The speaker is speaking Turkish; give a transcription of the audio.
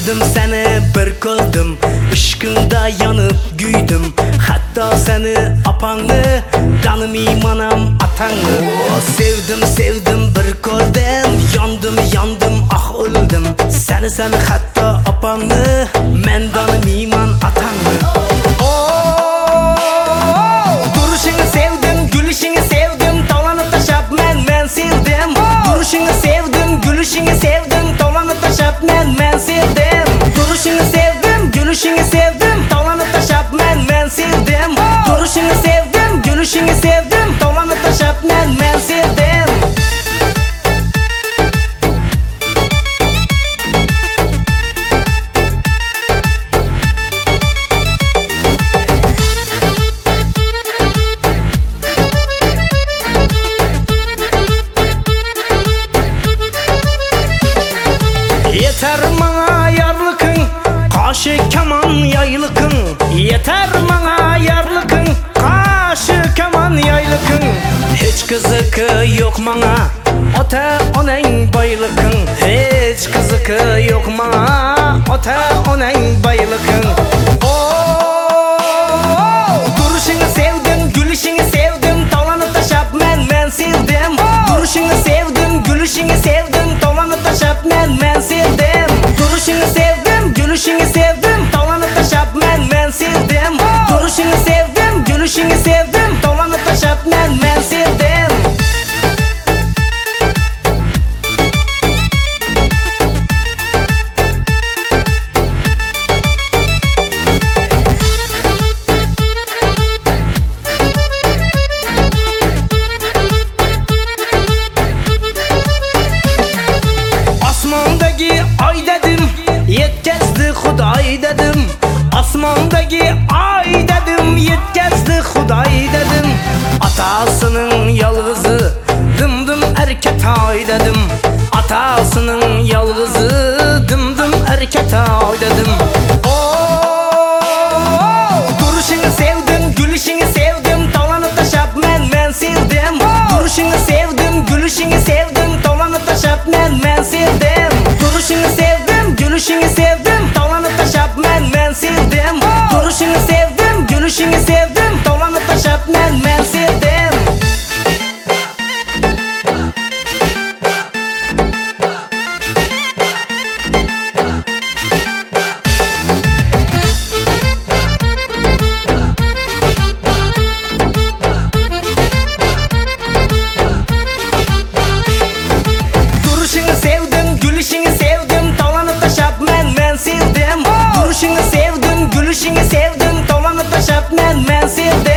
Sevdim seni bir ko'rdim, ishqingda yanıp güydüm. Hatta seni apanı, tanımayman atanı. Sevdim bir ko'rdim, yandım ah öldüm. Seni hatta apanı, men tanımayman atanı. Duruşunu sevdim, gülüşünü sevdim, dolanıp taşap men sevdim. Duruşunu sevdim, gülüşünü sevdim, dolanıp taşap men sevdim. Duruşunu sevdim, gülüşünü sevdim, dolanıp taşap men sevdim. Duruşunu sevdim, gülüşünü sevdim, dolanıp taşap men sevdim. Yeter bana yarlıkın, kaşı keman yaylıkın. Yeter bana yarlıkın, kaşı keman yaylıkın. Hiç kızıkı yok bana, ota onen baylıkın. Hiç kızıkı yok bana, ota onen baylıkın. Duruşunu sevdim, gülüşünü sevdim, dolanıp taşap men sevdim. Duruşunu sevdim, gülüşünü sevdim, dolanıp taşap men sevdim. Duruşunu sevdim, gülüşünü sevdim, dolanıp taşap men sevdim. Duruşunu sevdim, gülüşünü sevdim, dolanıp taşap men sevdim. Asmandaki ay dedim, yetkazdi Xudoy dedim. Asmandaki ay dedim, yetkazdi Xudoy dedim. Atasının yalgızı, dım erketoy dedim. Atasının yalgızı, dım erketoy dedim. Duruşunu sevdim, gülüşünü sevdim, dolanıp taşap men sevdim. Duruşunu sevdim, gülüşünü sevdim, dolanıp taşap men sevdim. Duruşunu sevdim, gülüşünü sevdim, dolanıp taşap men sevdim. Duruşunu sevdim, gülüşünü sevdim, dolanıp taşap men sevdim. Duruşunu sevdim, gülüşünü sevdim, dolanıp taşap men sevdim. Duruşunu sevdim, gülüşünü sevdim, dolanıp taşap men sevdim.